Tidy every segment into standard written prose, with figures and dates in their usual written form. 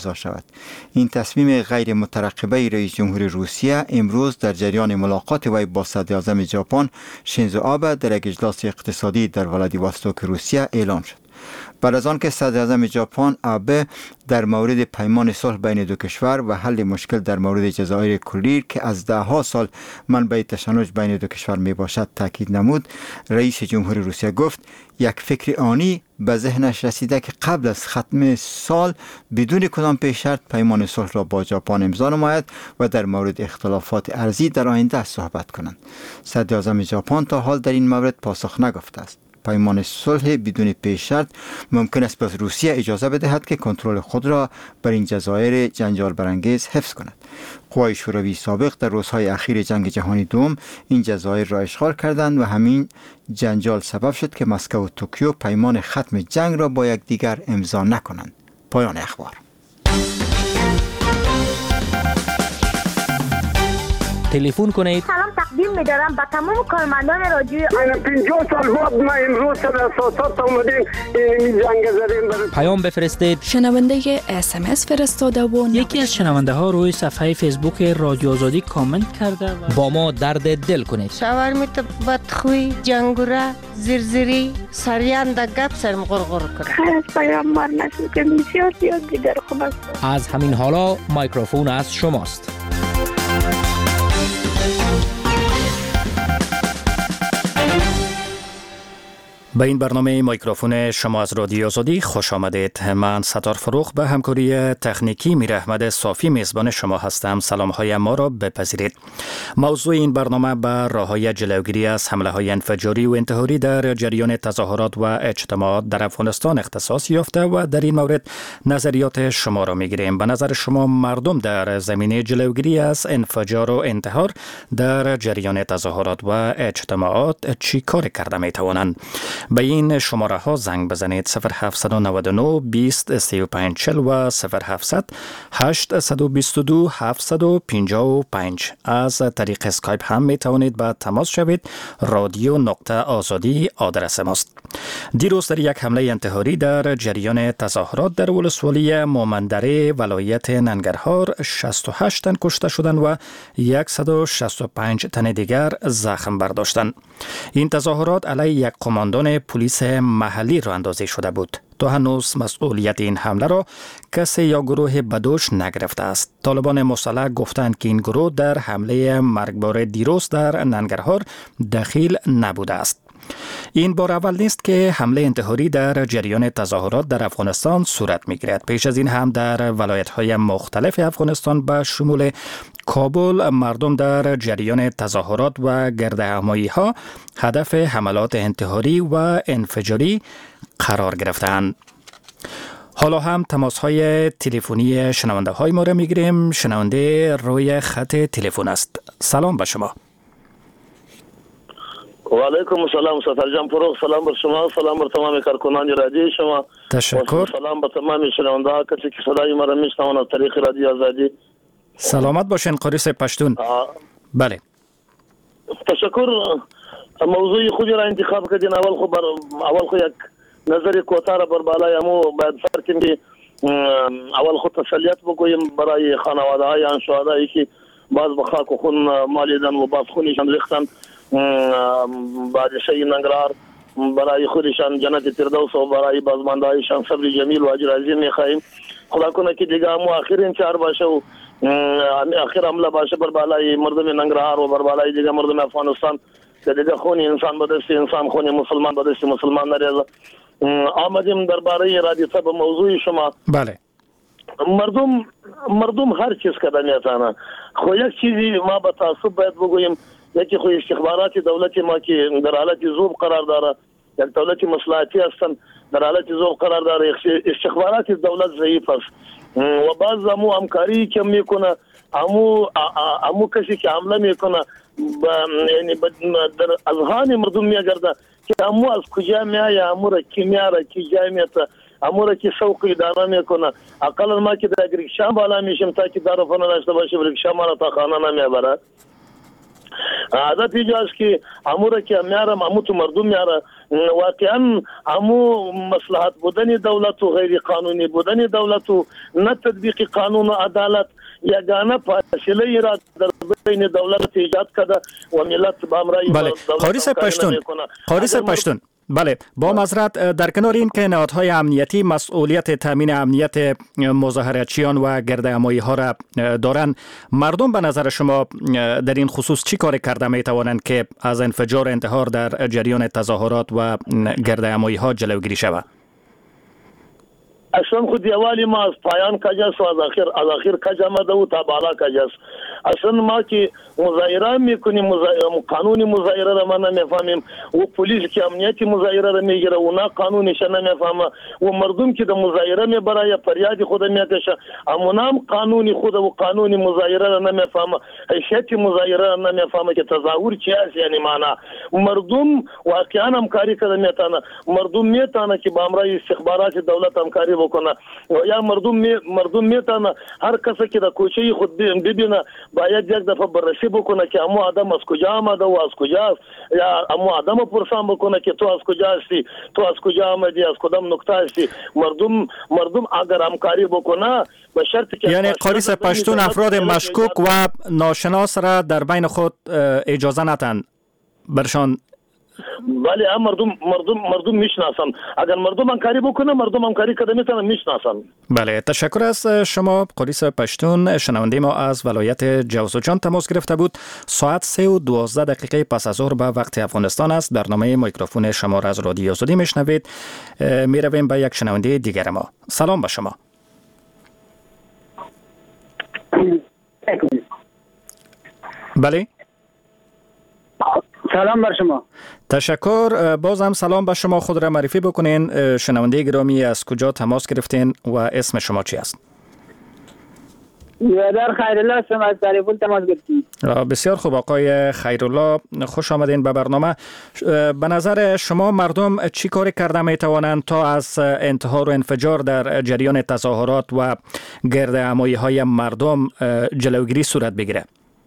شود. این تصمیم غیر مترقبه رئیس جمهور روسیه امروز در جریان ملاقات وی با صدر اعظم ژاپن شینزو آبه در یک اجلاس اقتصادی در ولادیواستوک روسیه اعلان شد. بعد از آن که صدر اعظم ژاپن آبه در مورد پیمان صلح بین دو کشور و حل مشکل در مورد جزایر کوریر که از دهها سال منبع تشنج بین دو کشور می باشد تاکید نمود، رئیس جمهور روسیه گفت یک فکر آنی به ذهنش رسیده که قبل از ختم سال بدون کدام پیش شرط پیمان صلح را با ژاپن امضا نماید و در مورد اختلافات ارضی در آینده صحبت کنند. صدر اعظم ژاپن تا حال در این مورد پاسخ نگفته است. پیمان صلح بدون پیش شرط ممکن است به روسیه اجازه بدهد که کنترل خود را بر این جزایر جنجال برانگیز حفظ کند. قوای شوروی سابق در روزهای اخیر جنگ جهانی دوم این جزایر را اشغال کردند و همین جنجال سبب شد که مسکو و توکیو پیمان ختم جنگ را با یکدیگر امضا نکنند. پایان اخبار. تلفن کنید. سلام تقدیم می‌دارم به تمام کارمندان رادیو. 50 سال بعد ما امروز در اساسات اومدیم این جنگ زدیم. پیام بفرستید. شنونده SMS فرستاده و یکی از شنونده ها روی صفحه فیسبوک رادیو آزادی کامنت کرده و با ما درد دل کنید. شاورمیت بدخوی جنگوره زرزری سریان در گپ سرم غرغر کنه. خیر از پیامبر نشد که بسیار زیاد دیگر خوب است. از همین حالا میکروفون از شماست. به این برنامه میکروفون شما از رادیو آزادی خوش آمدید. من ستار فروخ به همکاری تکنیکی میر احمد صافی میزبان شما هستم. سلام‌های ما را بپذیرید. موضوع این برنامه به راه‌های جلوگیری از حمله‌های انفجاری و انتحاری در جریان تظاهرات و اجتماعات در افغانستان اختصاص یافته و در این مورد نظریات شما را میگیریم. به نظر شما مردم در زمینه جلوگیری از انفجار و انتحار در جریان تظاهرات و اجتماعات چی کار کرده میتوانند؟ به این شماره ها زنگ بزنید 0799 20 35 40 و 0700 822 755. از طریق اسکایپ هم می توانید با تماس شوید. رادیو.آزادی آدرس ماست. دیروز در یک حمله انتحاری در جریان تظاهرات در ولسوالی مومندره ولایت ننگرهار 68 تن کشته شدند و 165 تن دیگر زخم برداشتند. این تظاهرات علیه یک قماندان پلیس محلی راه اندازی شده بود. تا هنوز مسئولیت این حمله را کسی یا گروه بدوش نگرفته است. طالبان مسلح گفتند که این گروه در حمله مرگبار دیروز در ننگرهار دخیل نبوده است. این بار اول نیست که حمله انتحاری در جریان تظاهرات در افغانستان صورت می‌گیرد. پیش از این هم در ولایت‌های مختلف افغانستان به شمول کابل مردم در جریان تظاهرات و گردهمایی‌ها هدف حملات انتحاری و انفجاری قرار گرفتند. حالا هم تماس‌های تلفنی شنونده‌های ما را می‌گیریم. شنونده روی خط تلفن است. سلام به شما. و علیکم السلام ستار جان فروخ. سلام بر شما، سلام بر تمام کارکنان رادیو شما. تشکر. سلام به تمام شنونده‌ها کسی که صدای ما را میشنوند از طریق رادیو آزادی. سلامت باشین قریس پشتون. بله. تشکر. موضوع خودی را انتخاب کردین. اول خو یک نظر کوتاه بر بالای مو باید فرقیم که اول خود تسلیت بگوییم برای خانواده‌های آن شهدایی که باز به خاک و خون مالیدن و باز خونشان ریختن. بادشاهی ننگرهار برای خودشان جنت فردوس و برای بازماندهایشان صبر جمیل و اجر عظیم می‌خواهیم. خدا کنه که دیگه همو آخرین چهار باشه و آخر حمله باشه بر بالای مردم ننگرهار و بر بالای دیگه مردم افغانستان که دیگه خون انسان به دست انسان، خون مسلمان به دست مسلمان نریزه. آمدیم درباره رادیو به موضوع شما. بله. مردم هر چیز کردن میتونه. خو یک چیزی ما به تعصب باید بگوییم، یکی خو استخبارات دولت ما که در حالت ذوب قرار داره، یک دولت مصلحتی هستن در حالت ذوب قرار داره. استخبارات دولت ضعیف است و بعض همو همکاری که میکنه، همو کسی که حمله میکنه یعنی در اذهان مردم میگرده که همو از کجا میایه، همو را کی میاره، کی جای میته، همو را کی سوق اداره میکنه. اقلا ما که در ریکشا بالا میشیم تا که دارو فنا داشته باشیم ریکشا ما را تا خانه نمیبره. عادت ایجاز که امور که میارم امو تو مردم میاره واقعا امو مصلحت بودن دولت و غیر قانونی بودن دولت و نه تطبیق قانون و عدالت یگانه فاصله را در بین دولت ایجاد کرده و ملت به امرای بله. قاریس پشتون بله، با معذرت در کنار این که نهادهای امنیتی مسئولیت تامین امنیت مظاهراتچیان و گردهمایی ها را دارند، مردم به نظر شما در این خصوص چی کار کرده می توانند که از انفجار انتحار در جریان تظاهرات و گردهمایی ها جلوگیری شود؟ اصلا خود یوالی ما از پایان کجاست و از آخر کجا آمده و تا بالا کجاست. اصلا ما که مظاهره میکنیم قانونی مظاهره را ما نمیفهمیم و پلیس که امنیتی مظاهره را میگیره و نه قانونش نمیفهمه و مردم که د مظاهره میبره یا فریاد خود میکشه اما نام قانونی خود و قانونی مظاهره را نمیفهمه، حیثیت مظاهره را نمیفهمه که تظاهر چی است. یعنی معنا مردم واقعا همکاری کرده میتونه، مردم میتونه که با امرای استخبارات دولت همکاری بکنه یا مردم میتونه هر کسی که در کوچه خود ببینه باید یک دفعه بررسی بکنه که امو آدم از کجا آمده و از کجاست، یا امو آدم پرسان بکنه که تو از کجا هستی، تو از کجا آمدی، از کدام نقطه هستی. مردم اگر همکاری بکنه به شرطی که یعنی قاریس پشتون افراد مشکوک و ناشناس را در بین خود اجازه ندن برشان. بله، مردم میشناسن. اگر مردم همکاری بکنه مردم همکاری کرده میتونن میشناسن. بله، تشکر از شما قاریس پشتون. شنونده ما از ولایت جوزجان تماس گرفته بود. ساعت 3:12 پس از ظهر به وقت افغانستان است. برنامه میکروفون شما را از رادیو آزادی میشنوید. میرویم به یک شنونده دیگر ما. سلام به شما. بله، سلام بر شما. تشکر. بازم سلام به شما. خود را معرفی بکنین. شنونده گرامی، از کجا تماس گرفتین و اسم شما چی است؟ در خیرالله هستم، از تریفون تماس گرفتیم. بسیار خوب آقای خیرالله، خوش آمدین به برنامه. به نظر شما مردم چی کاری کرده می توانند تا از انتحار و انفجار در جریان تظاهرات و گردهمایی های مردم جلوگیری صورت بگیره؟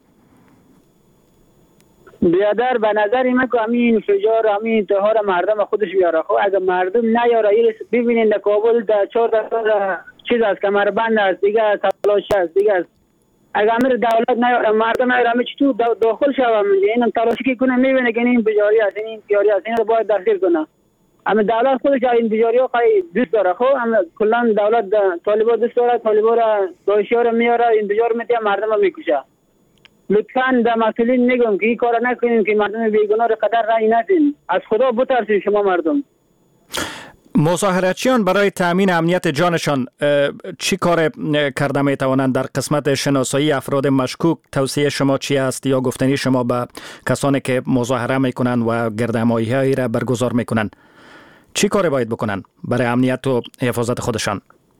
بیادر به نظر من که همین انفجار همین انتحار مردم خودش بیاره. خب اگر مردم نیاره، ببینید در کابل در 4 چیز است، کمربند است، دیگه تلاش است، دیگه است. اگر امر دولت نیاره مردم نیاره همه چطور داخل شوم این تلاشی که کنه میبینه که این بجاری است، این تیاری است، این رو باید دستگیر کنه. اما دولت خودش این بجاری ها دوست داره. خب اما کلا دولت طالبان دوست داره، طالبان را داعشی ها رو میاره این بجار میته مردم رو میکشه. لطفاً در مسئولین نگم که این کار نکنیم که مردم بیگناه رو قدر رای ندین. از خدا بترسید شما مردم. مظاهراتچیان برای تامین امنیت جانشان چی کار کرده می توانند؟ در قسمت شناسایی افراد مشکوک توصیه شما چی است یا گفتنی شما به کسانی که مظاهره می کنند و گردهمایی هایی را برگزار می کنند چی کار باید بکنند برای امنیت و حفاظت خودشان؟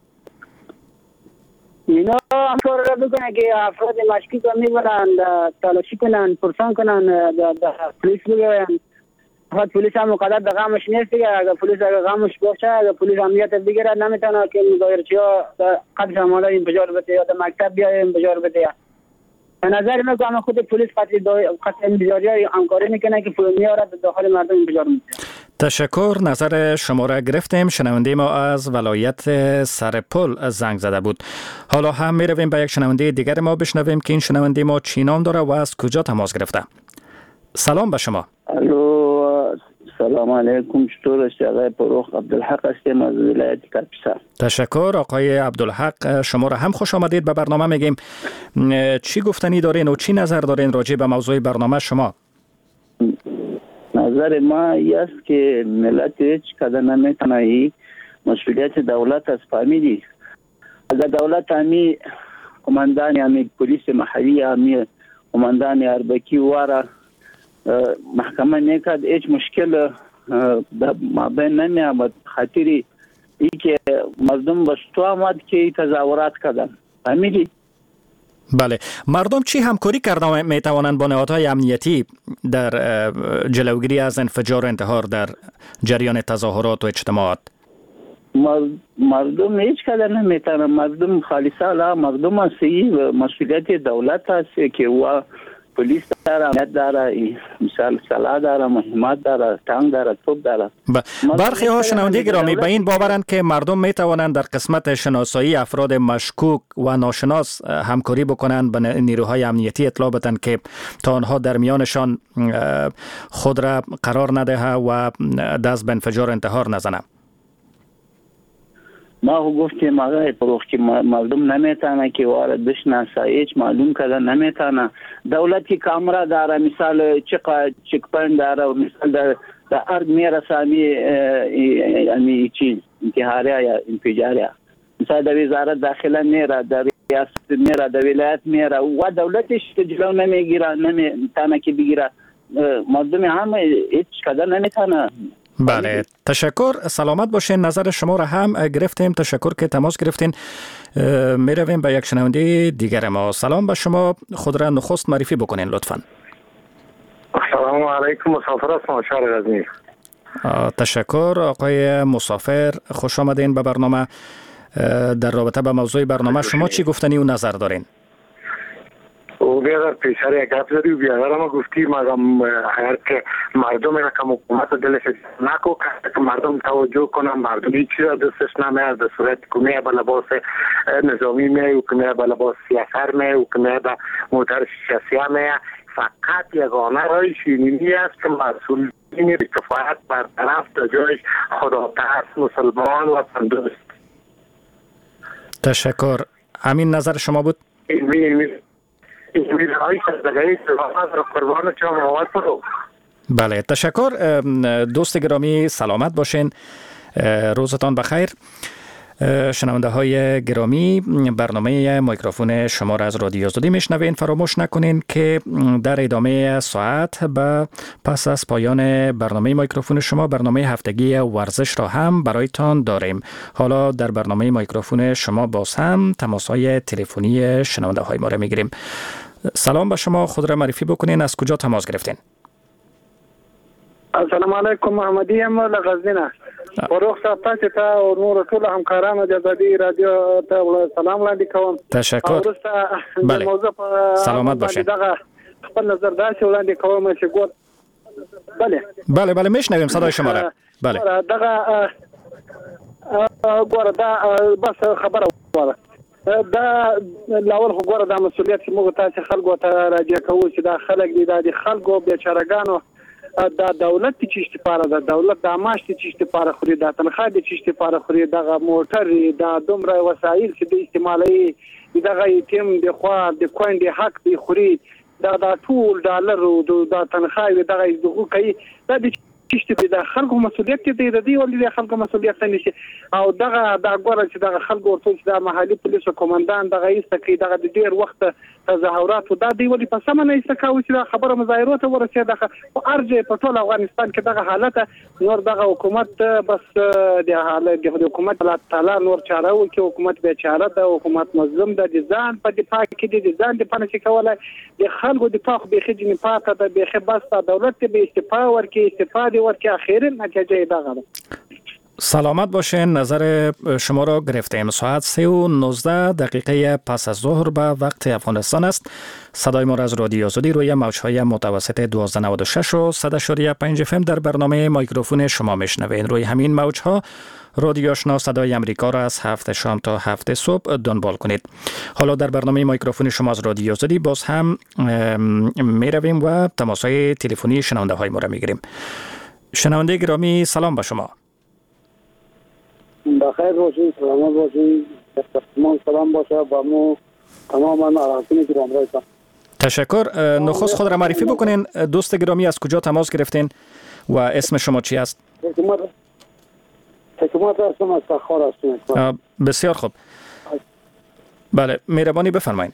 اینا هم کار را بکنن که افراد مشکوک را میبرند تلاشی کنن، پرسان کنن، پلیس بگوین. فقط پلیس هم مقدر در غمش نیست دیگه. اگر پلیس غمش باشه، اگر پلیس امنیت بگیره نمیتونه که مظاهرچی ها قدر شمالا انفجار بده یا در مکتب بیای انفجار بده. به نظر من که خود پلیس قطع انفجاری های همکاری میکنه که میاره داخل مردم انفجار میده. تشکر. نظر شما را گرفتیم. شنونده ما از ولایت سرپل زنگ زده بود. حالا هم میرویم به یک شنونده دیگر ما بشنویم که این شنونده ما چی نام داره و از کجا تماس گرفته. سلام به شما. الو، سلام علیکم. چطور هستی آقای فروخ؟ عبدالحق هستم از ولایت کاپیسا. تشکر آقای عبدالحق. شما را هم خوش آمدید به برنامه. میگیم چی گفتنی دارین و چی نظر دارین راجع به موضوع برنامه شما؟ نظر ما است که ملت هیچ قدر نمیتونه مسئولیت دولت از فهمیدی. اگر دولت همی کماندان همی پلیس محلی همی کماندان اربکی واره محکمه نکرد، هیچ مشکل در مابین نمیامد. خاطری ای که مردم بستو آمد که تظاهرات کردن. فهمیدی؟ بله. مردم چی همکاری کرده می توانند با نهادهای امنیتی در جلوگیری از انفجار و انتحار در جریان تظاهرات و اجتماعات؟ مردم هیچ کدر نمیتونن. مردم خالصا مردم هستی و مسئولیت دولت هست که او پلیس داره، امنیت داره، مثال سلاح داره، مهمات داره، تانک داره، توپ داره. برخی ها شنونده گرامی به این باورند که مردم می توانند در قسمت شناسایی افراد مشکوک و ناشناس همکاری بکنند، به نیروهای امنیتی اطلاع بدن که تا آنها در میانشان خود را قرار ندهه و دست به انفجار انتحار نزنه. ما گفتیم آقای فروخ که مردم نمیتونه که وارد بشناسه، هیچ معلوم کرده نمیتونه. دولتی کامرا داره، مثال چک پوینت داره، و مثال در ارد میرسه امی چیز انتحاریه یا انفجاریه، مثال در وزارت داخله میره، در ریاست میره، در ولایت میره و دولتش جلو نمیگیره، نمیتونه که بگیره. مردم هم هیچ کده نمیتونه. بله، تشکر. سلامت باشین. نظر شما را هم گرفتیم. تشکر که تماس گرفتین. می رویم به یک شنونده دیگر ما. سلام به شما. خود را نخست معرفی بکنین لطفاً. سلام علیکم. مسافر هستم شهر غزنی. تشکر آقای مسافر، خوش آمدین به برنامه. در رابطه با موضوع برنامه شما چی گفتنی و نظر دارین؟ او بیادر پیشاری یک گفت زدی و بیادر ما گفتیم اگر که مردم را که حکومت دلش نکو که مردم توجه کنن، مردم هیچ چیز دستش نمیاد، در صورت که میه به لباس نظامی میه و که میه به لباس سیاسر میه و که میه به موتر شخصیه میه، فقط یگانه رای شیرینی است که مسئولین کفایت برطرف در جایش خدا ترس مسلمان و تندرست. تشکر. همین نظر شما بود؟ بله، تشکر. دوست گرامی سلامت باشین، روزتان بخیر. شنونده های گرامی، برنامه میکروفون شما را از رادیو آزادی میشنوین. فراموش نکنین که در ادامه ساعت پس از پایان برنامه میکروفون شما برنامه هفتگی ورزش را هم برایتان داریم. حالا در برنامه میکروفون شما باز هم تماس های تلفنی شنونده های ما را میگیریم. سلام به شما، خود را معرفی بکنین، از کجا تماس گرفتین؟ السلام علیکم، محمدی ام له غزنی. فروخ صاحب تاسو ته او نور ټول همکارانو د ازادي رادیو ته سلام وړاندې کوم. تشکر. بله، موضوع سلامت باشین. دغه خپل نظر داسې وړاندې کوم چې ګور بله میشنویم صدای شما را. بله دغه ګور دا بس خبره وره دا لاول خو ګور دا مسؤلیت چې موږ تاسو خلکو ته راځي کوو چې دا خلک دي د خلکو بیچارهګانو دا دولت چې استفاده ده، دولت د معاش چې استفاده خوري، دا تنخواه چې استفاده خوري، دغه موټر دا دومره وسایل چې د استعمالي دغه یتیم د خوا د کوینډ حق دی خوري، دا ټول ډالر او دا تنخواه دغه دغه کوي، دا د چې د خلکو مسؤلیت دی، د دې ولې د خلکو مسؤلیت نه شي. او دغه دا ګوره چې دغه خلکو ورته چې د محلي پولیسو کمانډان دغه ایستکی دغه د ډیر وخت تظاهرات دا دی ولې په سم نه ایستکاو چې دا خبره مظاهرات ورسېده دغه ارجه په ټول افغانستان کې دغه حالت نور دغه حکومت بس د حالت د حکومت تعالی نور چاره و کې حکومت به چاره ده، حکومت مظلوم ده، د ځان په دفاع کې د ځان د پنځه کوله د خلکو دفاع به خجنی پاته ده، به بس دولت به استفاده ورکې استفاده ورکې اخیراً نتیجه دغه. سلامت باشین. نظر شما را گرفتیم. ساعت 3:19 پس از ظهر به وقت افغانستان است. صدای ما را از رادیو آزادی روی موج‌های متوسط 1296 و 100.5 FM در برنامه میکروفون شما میشنوین. روی همین موج‌ها رادیو آشنا صدای امریکا را از 7 شام تا 7 صبح دنبال کنید. حالا در برنامه میکروفون شما از رادیو آزادی باز هم می رویم و تماس‌های تلفنی شنونده های ما را میگیریم. شنونده گرامی سلام به شما. بخیر باشید، سلامت باشید. سلام باشه با مو تمام ناراحتین گرامی رایتان. تشکر. نخست خود را معرفی بکنین. دوست گرامی از کجا تماس گرفتین و اسم شما چی است؟ حکومت هستم، از تخار هستم. بسیار خوب. بله، مهربانی بفرمایید.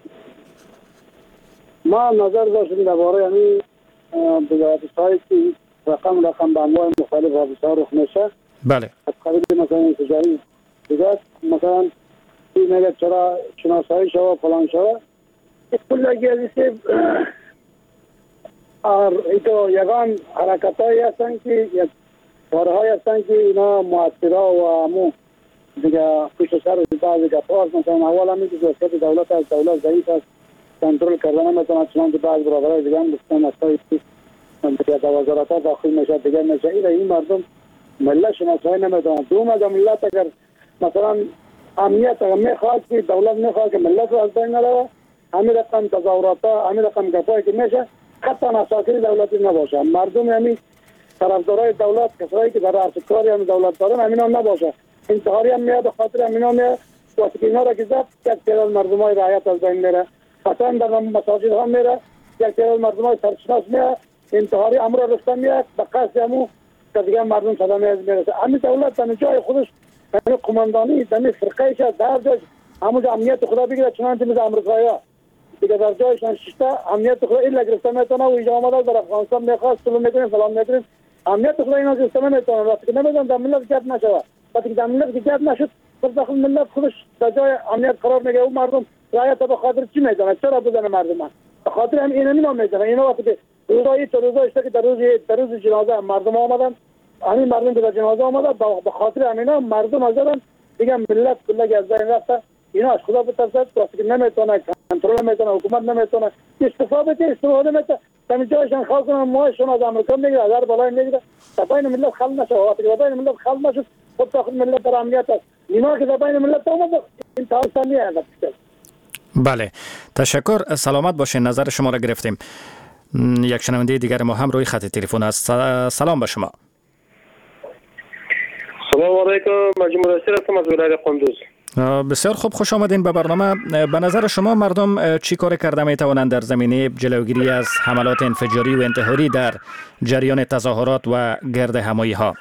ما نظر داشتیم درباره همین حادثه‌ای که رقم به انواع مختلف حادثه‌ها رخ میشه. بله. از قبیل مثلا انفجاری دیگه، مثلا این میگه چرا شناسایی شو فلان شو کلی هستیم. ایتو یگان حرکتایی هستن که یک کارهایی هستن که اینا مؤثره و همون دیگه پشت سر بعضی گپ‌ها مثلا اول هم میگه وضعیت دولت از دولت ضعیف است، کنترل کردن نمیتونه، چنانچه بعض برادرای دیگه هم گفتن مسائل در وزارت‌ها داخل میشه دیگه میشه. این مردم ملت شناسایی نمیتونه. دوم از ملت اگر مثلا امنیت اگر میخواد که دولت میخواد که ملت رو از بین نره، همین رقم تظاهرات، همین رقم گپایی که میشه حتی اساسی دولتی نباشه. مردم همین طرفدارای دولت، کسایی که در ارتکاری هم دولت دارن همینا نباشه. انتحاری هم میاد خاطر همینا میاد وقتی اینا را که زد یک تعداد مردمای رعایت از بین میره. مثلا در مساجد ها میره یک تعداد مردمای سرشناس میاد انتحاری امر رفتن میاد به قصد همو که دیگه مردم صدمه از میرسه. همین دولت در جای خودش همین قماندانی در فرقه شد در جای همون امنیت خدا بگیره، چنانچه مثل امریکایی‌ها دیگه در جایشان شیشته امنیت خدا ایلا گرفته میتونه و اینجا آمده در افغانستان میخواست طلوع میکنیم فلان میکنیم امنیت خدا اینا گرفته میتونه. وقتی که نمیدونم در ملت گرد نشود، وقتی که در ملت گرد نشد بس داخل ملت خودش در جای امنیت قرار میگه و مردم رعایت به خاطر چی میدونه؟ چرا بزنه مردم؟ به خاطر هم اینا میدونه. اینا وقتی که روزایی تو روزایی که در روز جنازه مردم آمدن، همین مردم که در جنازه آمدن به خاطر همینا مردم آزادن دیگه ملت کلا از بین رفته. اینا از خدا بترسد وقتی که نمیتونه کنترل نمیتونه، حکومت نمیتونه استفاده نمیتونه همین جایشان خاص کنن ماهشون از امریکا میگیره، از هر بالای میگیره تا بین ملت خل نشه. وقتی که بین ملت خل نشد خود داخل ملت در امنیت است. اینا که در بین ملت آمده این تاثیر نیست. بله تشکر، سلامت باشین. نظر شما را گرفتیم. یک شنونده دیگر ما هم روی خط تلفن است. سلام به شما. سلام علیکم، مجموعه رسول هستم از ولایت قندوز. بسیار خوب، خوش آمدین به برنامه. به نظر شما مردم چی کار کرده می توانند در زمینه جلوگیری از حملات انفجاری و انتحاری در جریان تظاهرات و گرد همایی ها؟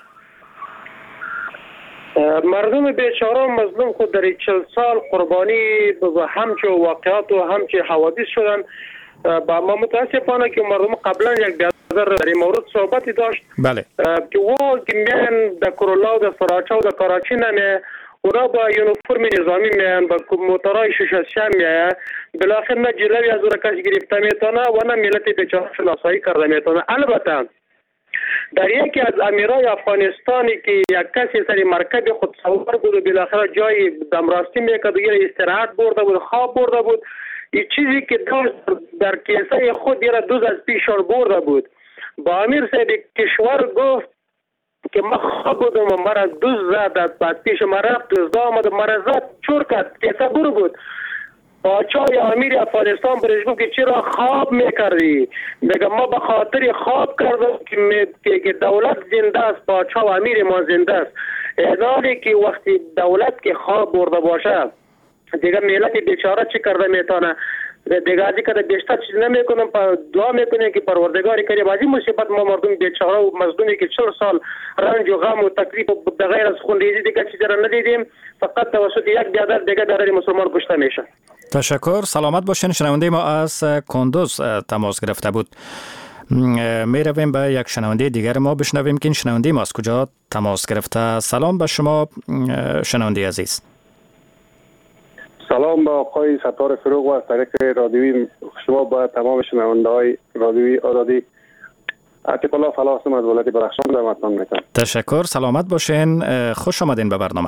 مردم بیچاره مظلوم خود در 40 سال قربانی به همچه واقعات و همچه حوادث شدن. با ما متاسفانه که مردم قبلا یک بیادر در این مورد صحبتی داشت. بله. که او که میان در کرولا و در سراچه و در کراچی نمیه، اونا با یونیفرم نظامی میان، با موترهای شششم میان، بالاخره نه جلوی از او را کسی گرفته میتونه و نه ملت بیچاره شناسایی کرده میتونه. البته در یکی از امیرای افغانستانی که یک کسی سر مرکب خود سوار بود و بالاخره جای دمراستی میکرد و استراحت برده بود، خواب برده بود، این چیزی که داشت در کیسه خود یه دوز از پیشار برده بود. با امیر صاحب کشور گفت که ما خواب بودم و مرا دوز زد، بعد پیش ما رفت دوزده آمد و مرا زد چور کرد، کیسه برو بود. باچای امیر افغانستان برش گفت که چرا خواب میکردی؟ میگه ما به خاطر خواب کردم که دولت زنده است، باچا و امیر ما زنده است. حالی که وقتی دولت که خواب برده باشه دیگه ملت بیچاره چی کرده میتونه؟ دیگه ازی که بیشتر چیز نمیکنم، دعا میکنیم که پروردگار کریم از این مصیبت ما مردم بیچاره و مظلومی که 4 سال رنج و غم و تکلیف و بغیر از خونریزی دیگه چیزی را ندیدیم، فقط توسط یک بیادر دیگه در مسلمان کشته میشه. تشکر، سلامت باشین. شنونده ما از کندوز تماس گرفته بود. می رویم به یک شنونده دیگر ما بشنویم که این شنونده ما از کجا تماس گرفته. سلام به شما شنونده عزیز. سلام به آقای ستار فروغ و از طریق رادیوی شما با تمام شنونده های رادیوی آزادی. عتیق الله فلاح هستم از ولایت بدخشان در متن میکنم. تشکر، سلامت باشین. خوش آمدین به برنامه.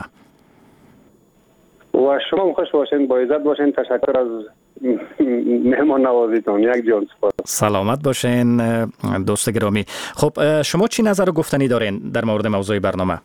و شما خوش باشین، با عزت باشین. تشکر از مهمان نوازیتون. یک جان سپاس. سلامت باشین دوست گرامی. خب شما چی نظر گفتنی دارین در مورد موضوع برنامه؟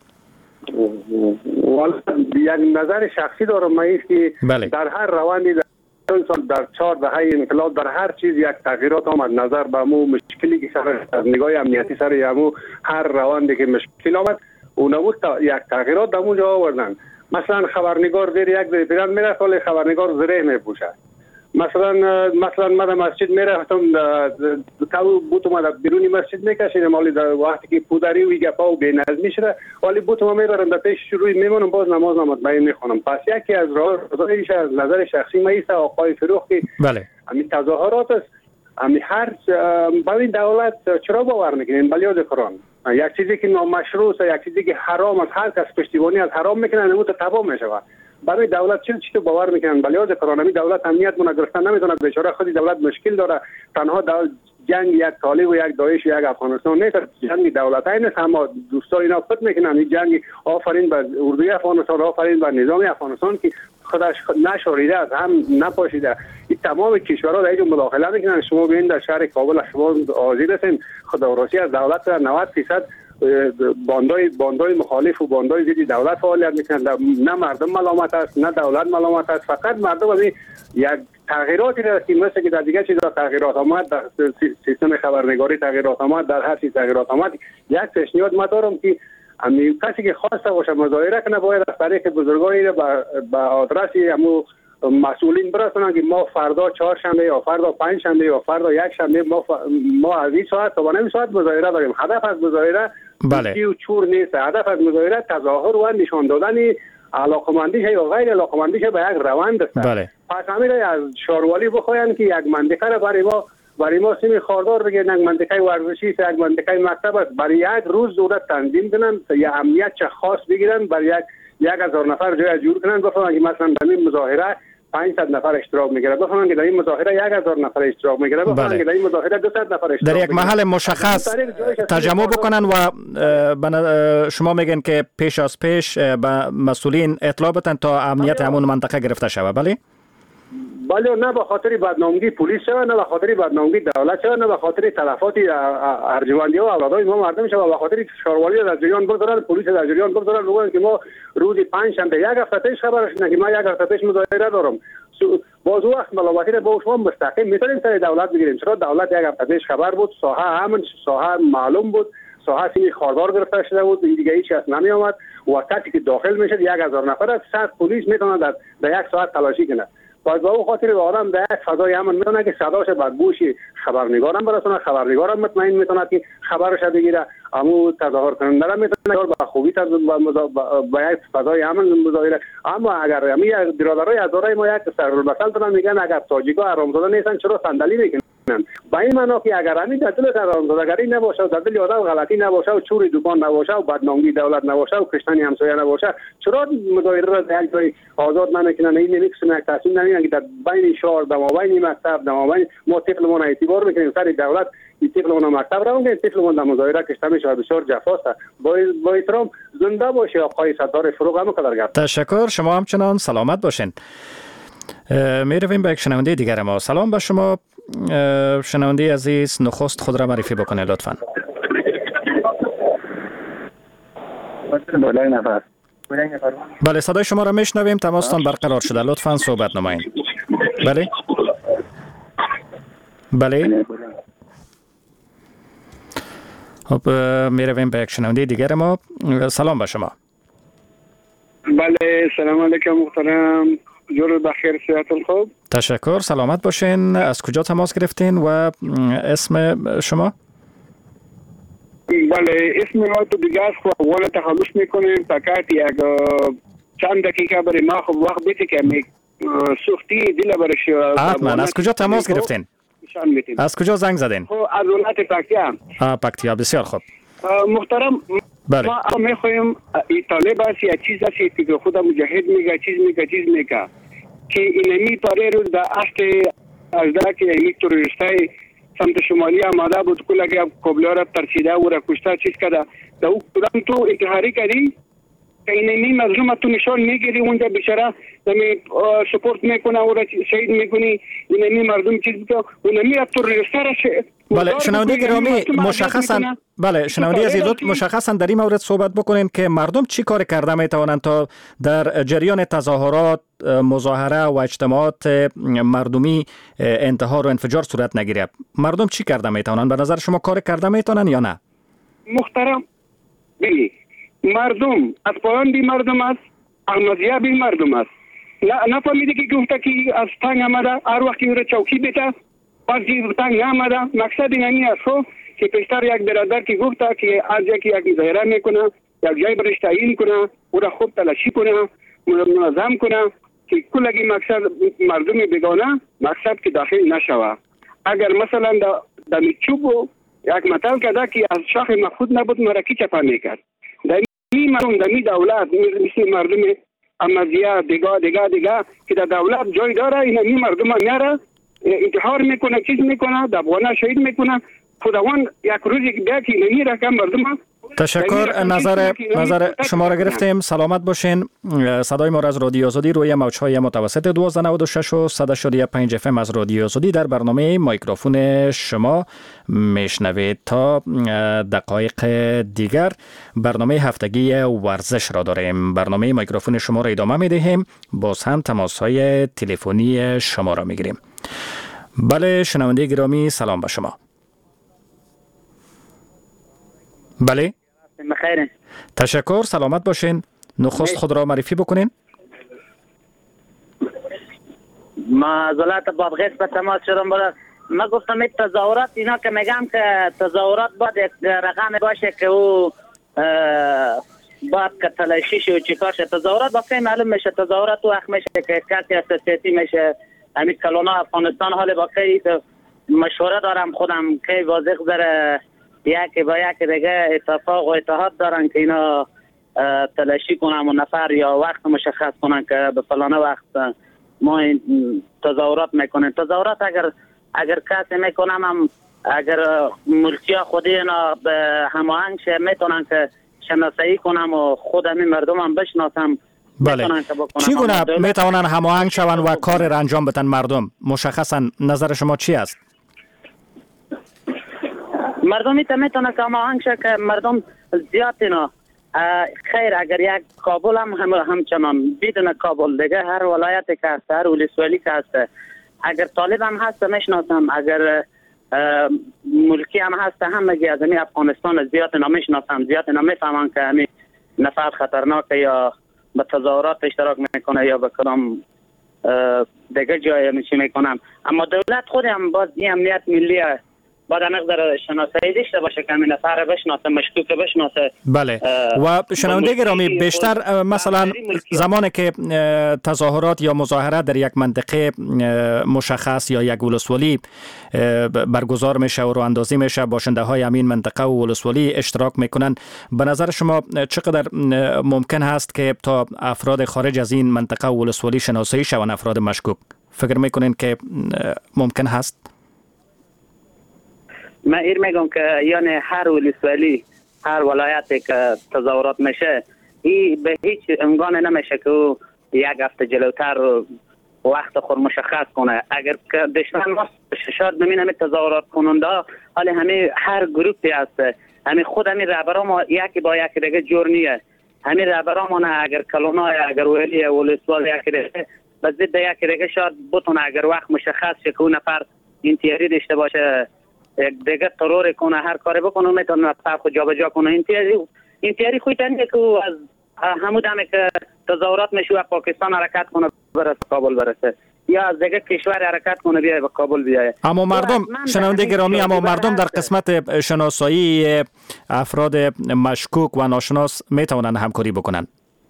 یک نظر شخصی دارم من است که بله. در هر روندی در 4 دهه انقلاب در هر چیز یک تغییرات آمد. نظر به مو مشکلی که سر از نگاه امنیتی سر یمو هر روندی که مشکل آمد اونمو یک تغییرات در اونجا آوردن. مثلا خبرنگار زیر یک پیرن میره، ولی خبرنگار زره میپوشه. مثلا من در مسجد میرفتم، تو بوتم در بیرونی مسجد میکشیدم، ولی در وقتی که پودری و گپا و بی‌نظمی شده ولی بوتم میبرم در پیش شروع میمونم، باز نماز مطمئن میخونم. پس یکی از راهش از نظر شخصی من است آقای فروغ که بله همین تظاهرات است، همین هر ببین دولت چرا باور میکنین بلیاد قرآن یک چیزی که نامشروع است، یک چیزی که حرام است، هر کس پشتیبانی از حرام میکنه نمو تباه میشه. برای دولت چی باور میکنن؟ بلیاد قرآنی دولت امنیت مون گرفتن نمیتونه، بیچاره خودی دولت مشکل داره. تنها جنگ یک طالب و یک داعش و یک افغانستان نیست، جنگ دولتای نیست. اما دوستان اینا خود میکنن این جنگ آفرین بر اردوی افغانستان، آفرین بر نظام افغانستان که خودش نشوریده است، هم نپاشیده. این تمام کشورها در اینجا مداخله میکنن. شما ببین در شهر کابل شما حاضر هستین خودآراسی از دولت 90% باندای مخالف و باندای ضد دولت فعالیت میکنند. نه مردم ملامت است نه دولت ملامت است، فقط مردم از یک تغییراتی را که مثل که در دیگه چیزا تغییرات آمد، در سیستم خبرنگاری تغییرات آمد، در هر چیز تغییرات آمد. یک پیشنهاد من دارم که کسی که خواسته باشه مظاهره کنه باید از طریق بزرگایی را به آدرس همو مسئولین برسونن که ما فردا چهارشنبه یا فردا پنجشنبه یا فردا یک شنبه ما از این ساعت تا این ساعت مظاهره داریم. هدف از مظاهره چی چور نیست. هدف از مظاهره تظاهر و نشان دادن علاقمندیش یا غیر علاقمندیش به یک روند است. پس همین از شاروالی بخواین که یک منطقه را برای ما سیمی خاردار بگیرن، یک منطقه ورزشی است، یک منطقه مکتب است، برای یک روز دولت تنظیم کنن یا امنیت چه خاص بگیرن، برای 1000 نفر جای جور کنن. بفهمن که مثلا در این مظاهره 500 نفر اشتراک میگیره، بفهمن که در این مظاهره 1000 نفر اشتراک میگیره، بفهمن که در این مظاهره 200 نفر اشتراک در یک محل مشخص تجمع بکنن و شما میگن که پیش از پیش به مسئولین اطلاع بدن تا امنیت همون منطقه گرفته شود. بله، نه به خاطر بدنامگی پلیس شود، نه به خاطر بدنامگی دولت شود، نه به خاطر تلفات ارجمندی ها اولادای ما مردم شود، به خاطر شاروالی در جریان بگذارن، پلیس در جریان بگذارن، بگن که ما روز پنجشنبه یک هفته پیش خبرش نه که ما یک هفته پیش مظاهره دارم. باز وقت ملامتی را با شما مستقیم میتونیم سر دولت بگیریم. چرا دولت یک هفته پیش خبر بود، ساحه امن، ساحه معلوم بود، ساحه سیمی خاردار گرفته شده بود، دیگه هیچ کس نمی آمد. وقتی که داخل میشد 1000 نفر از 100 پلیس میتونه در یک ساعت تلاشی کنه. باز با اون خاطر آدم در یک فضای امن میتونه که صداش به گوش خبرنگارم برسونه، خبرنگارم مطمئن میتونه که خبرش بگیره، اما تظاهر کننده را میتونه به خوبی با یک فضای امن مظاهره. اما اگر می برادرای هزارای ما یک سرالمثل دارن میگن اگر تاجیکا حرامزاده نیستن چرا صندلی میکنن؟ با این معنا که اگر همین در دل حرامزادگری نباشه و در دل آدم غلطی نباشه و چوری دکان نباشه و بدنامی دولت نباشه و کشتن همسایه نباشه، چرا مظاهره را در یک جای آزاد نمیکنن؟ این نمیکسن یک تصمیم نمیگیرن که در بین شهر در مابین مکتب در مابین ما طفلمون اعتبار میکنیم سر دولت این طفلمون مکتب را میگن طفلمون در مظاهره کشته میشه، بسیار جفاست. با احترام زنده باشه آقای ستار فروغ. هم قدر گرد تشکر. شما همچنان سلامت باشین. می رویم به یک شنونده دیگر ما. سلام به شما شنونده عزیز، نخست خود را معرفی بکنه لطفا. بله صدای شما را میشنویم، تماستان برقرار شده، لطفا صحبت نمایید. بله خب می رویم به یک شنونده دیگر ما. سلام به شما. بله سلام علیکم محترم، جور بخیر، صحت خوب. تشکر، سلامت باشین. از کجا تماس گرفتین و اسم شما؟ بله اسم ما تو دیگه است، خب اول تخلص میکنیم فقط یک چند دقیقه برای ما خب وقت بیتی که سوختی دل برش. حتما. از کجا تماس گرفتین؟ از کجا زنگ زدین؟ از ولایت پکتیا. پکتیا، بسیار خوب. محترم بله. ما میخوایم این طالب است یا چیز است که خود مجاهد میگه چیز میگه که اینمی پاره روز در اشت از در که این تروریستای سمت شمالی آماده بود که لگه کبلا را ترسیده و را کشته چیز کرده در او کدام تو انتحاری کردی که اینمی مظلوم تو نشان میگیری اونجا بیچاره نمی سپورت میکنه و را شهید میکنی، اینمی مردم چیز بکنه اونمی را تروریستا را بله شنونده گرامی مشخصا بله شنونده عزیز مشخصا در این مورد صحبت بکنین که مردم چی کار کرده میتوانند تا در جریان تظاهرات، مظاهره و اجتماعات مردمی انتحار و انفجار صورت نگیره؟ مردم چی کرده میتوانند؟ به نظر شما کار کرده میتونن یا نه؟ محترم بلی مردم از پایان بی مردم است، احمدیه بی مردم است. نفهمیده که گفته که از تنگ آمده هر وقت او را چوکی بیته بعضی تنگ آمده. مقصد اینمی است که پیشتر یک برادر که گفته که از یک مظاهره میکنه یک جای برش تعیین کنه او را خوب تلاشی کنه منظم کنه که کلگی مقصد مردم بگانه مقصد که داخل نشوه. اگر مثلا در میچوب یک مثال کرده که از شاخ مخفوض نبود مرکی چپا میکرد در این مردم در این دولت مثل مردم امازیه دیگه که در دولت جای داره این مردم میاره انتحار میکنه چیز میکنه در افغانه شهید میکنه خداوند یک روزی که بیا که نمی رقم مردم تشکر. نظر شما را گرفتیم. سلامت باشین. صدای ما از رادیو آزادی روی موج‌های متوسط 1296 و 100.5 FM از رادیو آزادی در برنامه مایکروفون شما میشنوید. تا دقایق دیگر برنامه هفتگی ورزش را داریم. برنامه مایکروفون شما را ادامه میدهیم. باز هم تماس‌های تلفنی شما را میگیریم. بله شنونده گرامی، سلام به شما. بله بخیر. تشکر. سلامت باشین. نخست خود را معرفی بکنین. معذرت بابغیس به تماس شدم. ما گفتم این تظاهرات اینا که میگم که تظاهرات باید یک رقم باشه که او باید که تلاشی شه و چیکار شه. تظاهرات با معلوم میشه. تظاهرات وقت میشه که کسی اساسیتی میشه. همین کلونا افغانستان حال با که مشوره دارم خودم که واضح داره یکی با یکی دیگه اتفاق و اتحاد دارن که اینا تلاشی کنن و نفر یا وقت مشخص کنن که به فلانه وقت ما این تظاهرات میکنیم. تظاهرات اگر کسی میکنم هم اگر ملکی خودی اینا به هماهنگ شه میتونن که شناسایی کنم و خود همین مردم هم بشناسم. بله. چی گونه میتونن هماهنگ شون و کار را انجام بدن مردم؟ مشخصا نظر شما چی است؟ مردمی میتونه که هماهنگ شه که مردم زیاد اینا خیر اگر یک کابل همچنان بدون کابل دیگه هر ولایتی که هست هر ولسوالی که هست اگر طالب هم هست میشناسم اگر ملکی هم هست همگی از این افغانستان زیاد اینا میشناسم زیاد اینا میفهمن که همین نفر خطرناکه یا به تظاهرات اشتراک میکنه یا به کدام دیگه جای میشی میکنم. اما دولت خود هم باز این امنیت ملی باید مقدار شناسایی داشته باشه که همین نفر بشناسه مشکوک بشناسه. بله. و شنونده گرامی بیشتر مثلا زمانی که تظاهرات یا مظاهره در یک منطقه مشخص یا یک ولسوالی برگزار میشه و راه اندازی میشه باشنده های همین منطقه و ولسوالی اشتراک میکنن، به نظر شما چقدر ممکن هست که تا افراد خارج از این منطقه و ولسوالی شناسایی شوند افراد مشکوک؟ فکر میکنین که ممکن هست؟ من ایر میگم که یعنی هر ولسوالی هر ولایتی که تظاهرات میشه این به هیچ امکان نمیشه که او یک هفته جلوتر وقت خود مشخص کنه. اگر که دشمن ما شاید ببینیم تظاهرات کننده حالی همه هر گروپی هست همین خود همین رهبرا ما یکی با یکی دیگه جور نیه. همین رهبرا ما نه اگر کلونای اگر ولی ولسوال یکی دیگه به ضد یکی دیگه شاید بتونه اگر وقت مشخص شه که اون نفر انتیاری داشته باشه دیگه ترور کنه هر کاری بکنه میتونه خود جابجا کنه. انتیاری خوی تنیه که از همون دمه که تظاهرات میشه و پاکستان حرکت کنه برسه کابل برسه یا از دیگه کشور حرکت کنه بیای به کابل بیای. اما مردم شنونده گرامی اما مردم در قسمت شناسایی افراد مشکوک و ناشناس میتونن همکاری بکنن.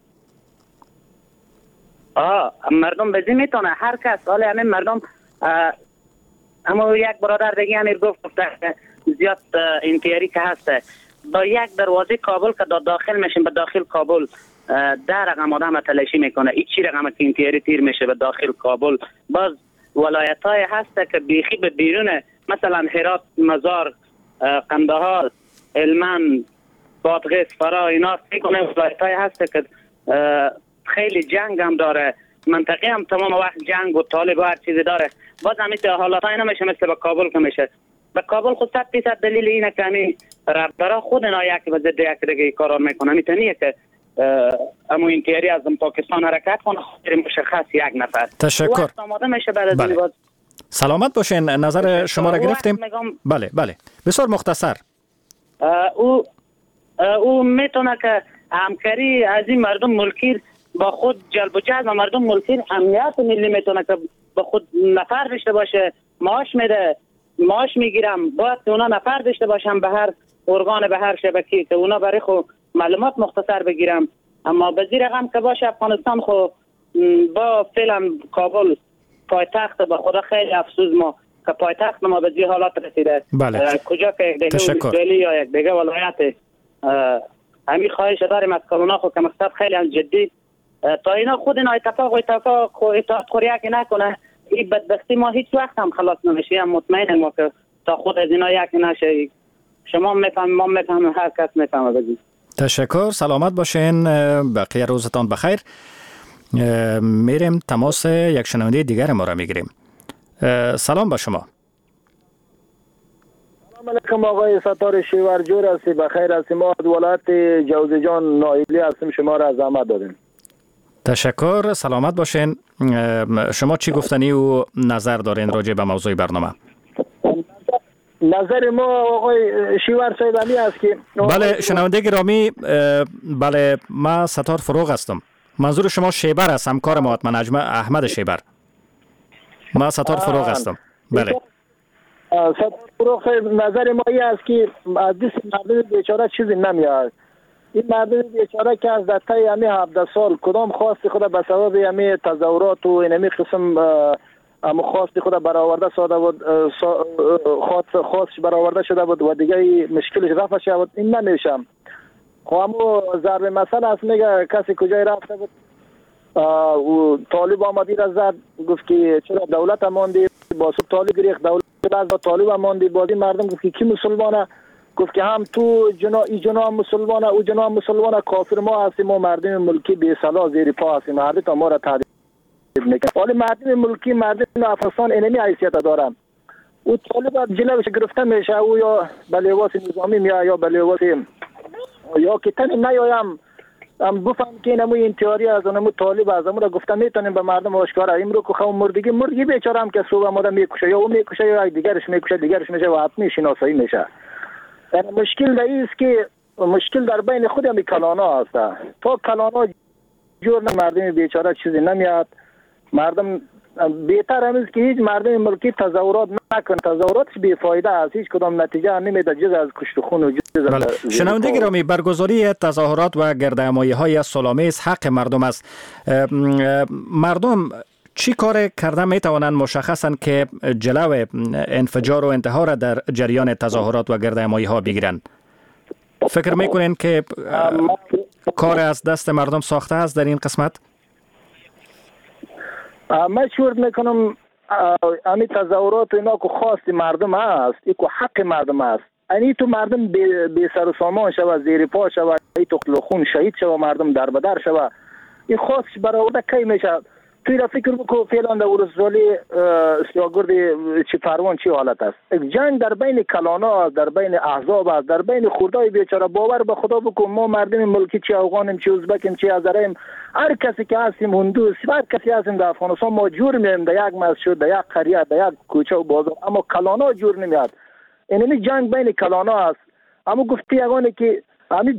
مردم بزی میتونه هر کس حالا همین مردم اما یک برادر دیگه همین گفت زیاد انتیاری که هست با یک دروازه کابل که داخل میشیم به داخل کابل 10 رقم آدم تلاشی میکنه. این چی رقم که انتیاری تیر میشه به داخل کابل. باز ولایت های هست که بیخی به بیرونه مثلا هرات، مزار، قندهار، هلمند، بادغیس، فرا اینا میکنه ولایت های هست که خیلی جنگ هم داره منطقه هم تمام وقت جنگ و طالب و هر چیزی داره. باز همیشه حالات های نمیشه مثل به کابل که میشه. به کابل خود 100% دلیل اینه که همین رهبرا خود اینا یکی به ضد یکی دیگه کارا میکنه. میتونیه که اما انتیاری از پاکستان حرکت کنه خاطر مشخص یک نفر. تشکر. آماده میشه بعد از بله. باز سلامت باشین. نظر شما را گرفتیم. بله بسیار مختصر. او میتونه که همکاری از این مردم ملکی با خود جلب و جذب مردم ملکی امنیت ملی میتونه که با خود نفر داشته باشه. معاش میده معاش میگیرم باید اونا نفر داشته باشم به هر ارگان به هر شبکه که اونا برای خود معلومات مختصر بگیرم. اما به زیر رقم که باشه افغانستان خو با فعلا کابل پایتخت به خدا خیلی افسوس ما که پایتخت ما به زیر حالات رسیده. بله. کجا که یک دیگه ولسوالی یا یک دیگه ولایت همین خواهش داریم از کلونا خو که مقصد خیلی هم جدی تا اینا خود اینا اتفاق و اطاعت خوریه که نکنه این بدبختی ما هیچ وقت هم خلاص نمیشه. هم مطمئنم ما که تا خود از اینا یک نشه شما میفهمید، ما میفهمیم، هر کس میفهمه بگید. تشکر، سلامت باشین، بقیه روزتان بخیر. میریم تماس یک شنونده دیگر ما را میگیریم. سلام با شما. سلام علیکم آقای ستار شیور، جور هستی؟ بخیر هستی؟ ما از ولایت جوزجان نایلی هستیم، شما را از آمد دادیم. تشکر، سلامت باشین. شما چی گفتنی و نظر دارین راجع به موضوع برنامه؟ نظر ما آقای شیور صاحبانی است که بله شنونده گرامی، بله ما ستار فروغ هستم. منظور شما شیبر است، همکار ما احمد شیبر. ما ستار فروغ هستم. بله ستار فروغ صاحب، نظر ما این است که از دست مردم بیچاره چیزی نمیاد. این مردم بیچاره که از دسته همی 17 سال کدام خواست خود به سبب همی تظاهرات و اینمی قسم اما خواست خود برآورده شده بود، خواستش برآورده شده بود و دیگه مشکلش رفع شده بود، این نمیشه. خب اما ضرب مثل است، میگه کسی کجای رفته بود و طالب آمدی را زد، گفت که چرا دولت ماندی، با سب طالب گریخت، دولت از طالب ماندی، بازی مردم گفت که کی مسلمانه، گفت که هم تو ای جنا مسلمانه، او جنا مسلمانه، کافر ما هستیم، ما مردم ملکی بی صلاح زیر پا هستیم، هر تا ما را تعریف میکنه. ولی مردم ملکی، مردم افغانستان اینمی حیثیت دارن. او طالب جلوش گرفته میشه، او یا به لباس نظامی میاد یا به لباس یا که تن نیایم هم بفهم که اینمو انتحاری از اونمو طالب از اونمو را گفته میتونیم به مردم آشکار امرو که خو مردگی بیچاره هم که صبح ما را میکشه، یا او میکشه یا دیگرش میکشه، دیگرش میشه و حتمی شناسایی میشه. یعنی مشکل در این است که مشکل در بین خود هم کلانا هست. تا کلانا جور مردم بیچاره چیزی نمیاد. مردم بهتر است که هیچ مردم ملکی تظاهرات نکنه، تظاهراتش بی‌فایده است، هیچ کدام نتیجه نمیده جز از کشت خون و جز از شنونده گرامی، برگزاری تظاهرات و گردهمایی‌های صلح‌آمیز حق مردم است. مردم چی کار کرده میتوانند مشخصاً که جلو انفجار و انتحار در جریان تظاهرات و گردهمایی‌ها بگیرند؟ فکر میکنین که کار از دست مردم ساخته است در این قسمت؟ من شورت میکنم امی تظاهرات اینا که خواست مردم است، ای که حق مردم است. اینی تو مردم بی سر و سامان شود، زیر پا شود، ای تو خون شهید شود، مردم در بدر شود، این خواستش برآورده کی میشه؟ توی را فکر بکن فعلا در ولسوالی سیاگرد چی پروان چی حالت است. جنگ در بین کلانا، در بین احزاب است، در بین خردای بیچاره. باور به خدا بکن ما مردم ملکی چی افغانیم، چی ازبکیم، چی آذریم، هر کسی که هستیم، هندوس، هر کسی هستیم در افغانستان ما جور میایم در یک مسجد، در یک قریه، در یک کوچه و بازار، اما کلانا جور نمیاد. اینمی جنگ بین کلانا است. اما گفتی یگانه که همین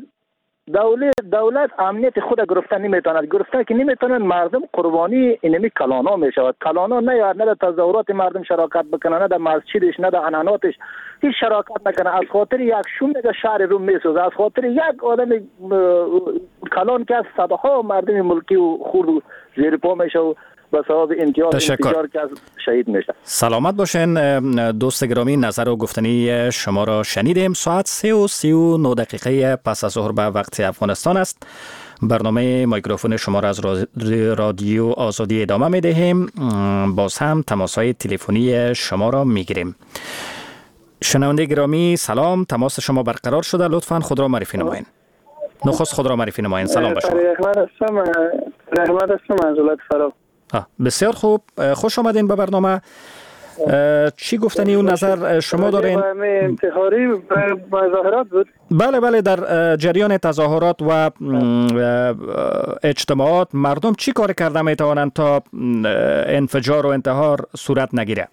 دولت امنیت خود گرفته نمیتواند، گرفته که نمیتواند، مردم قربانی اینمی کلانا میشود. کلانا نه در تظاهرات مردم شراکت بکنه، نه در مسجدش، نه در عنعناتش هیچ شراکت نکنه. از خاطر یک شوم در شهر رو میسوزه، از خاطر یک آدم کلان که از صدها مردم ملکی و خورد زیر پا میشه و به سبب انتحار که شهید میشه. سلامت باشین دوست گرامی، نظر و گفتنی شما را شنیدیم. ساعت 3:39 پس از ظهر به وقت افغانستان است. برنامه میکروفون شما را از رادیو آزادی ادامه می دهیم. باز هم تماس‌های تلفنی شما را می گیریم. شنونده گرامی سلام، تماس شما برقرار شده، لطفاً خود را معرفی نمایید. نخست خود را معرفی نمایید. سلام با شما. رحمت هستم از ولایت فراه. بسیار خوب، خوش آمدین به برنامه. چی گفتنی و نظر شما دارین؟ انتحاری مظاهرات بود؟ بله در جریان تظاهرات و اجتماعات مردم چی کار کرده میتوانند تا انفجار و انتحار صورت نگیره؟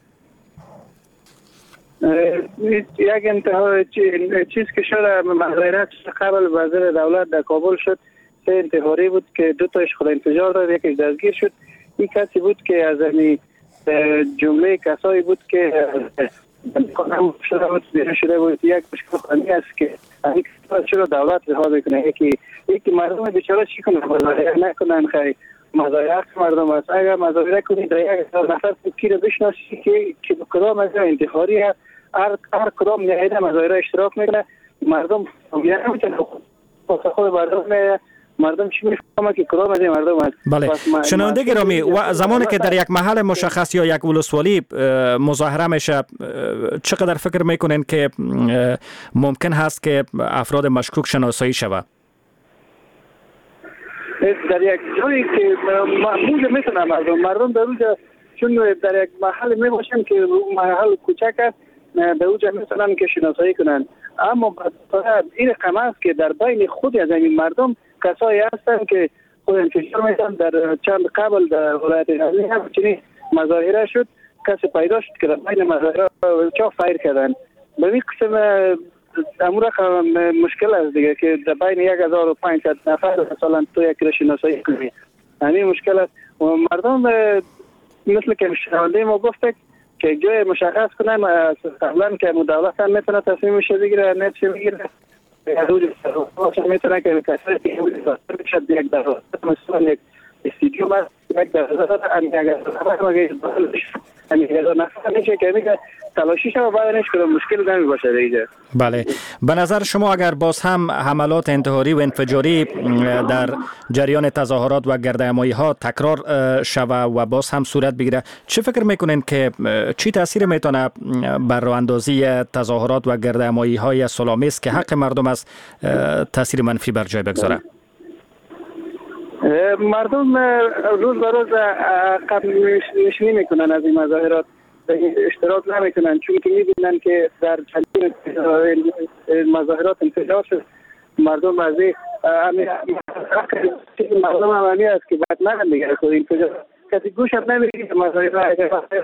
یک انتحار چیز که شد مظاهرات قبل وزیر دولت در کابل شد، سه انتحاری بود که دو تاش خود انفجار داد، یکیش دستگیر شد. این کسی بود که از جمله کسایی بود که شده بود. یک مشکل خانی است که چرا دولت رها بکنه، یکی مردم بیچاره چی کنه، مظاهره نکنن. خیلی مظاهره مردم است. اگر مظاهره کنید در 1000 نفر کی رو بشناسی که کدام از انتحاری هر کدام نهایت مظاهره اشتراک میکنه، مردم نمیتونه خود مردم مردم چی میفهمه که کدام از این مردم است. بله شنونده گرامی، زمانی که در یک محل مشخص یا یک ولسوالی مظاهره میشه، چقدر فکر میکنین که ممکن هست که افراد مشکوک شناسایی شود؟ در یک جایی که موجه میتونه مردم در اونجا، چون در یک محل میباشن که محل کوچک است، در اونجا میتونن که شناسایی کنن. اما این رقم است که در بین خود از این مردم کسایی هستن که خود انتشار میتن. در چند قبل در ولایت غزنی هم چنین مظاهره شد، کسی پیدا شد که در بین مظاهره چاق فایر کردن. به این قسم امور مشکل است دیگه که در بین 1500 نفر مثلا تو یک شناسایی کنی، همین مشکل است. و مردم مثل که شنونده ما گفته که جای مشخص کنن قبلا که دولت هم میتونه تصمیمش بگیره، نتش بگیره از اونجا میتونه که کسایی که بشد یک در مثلا یک استیدیوم است، یک در نفر میشه که میگه تلاشی شما باید نش کنه، مشکل نمی باشه دیگه. بله، به نظر شما اگر باز هم حملات انتحاری و انفجاری در جریان تظاهرات و گردهمایی ها تکرار شوه و باز هم صورت بگیره، چه فکر میکنین که چی تاثیر میتونه بر راه اندازی تظاهرات و گردهمایی های صلح‌آمیز که حق مردم است تاثیر منفی بر جای بگذاره؟ مردم روز به روز عقب نشینی میکنن، از این مظاهرات اشتراک نمیکنن، چون که میبینن که در چندین مظاهرات انفجار شد. مردم از مردم هم همی است که باید نگن دیگر که انفجار کسی گوش هم نمیگه. مظاهره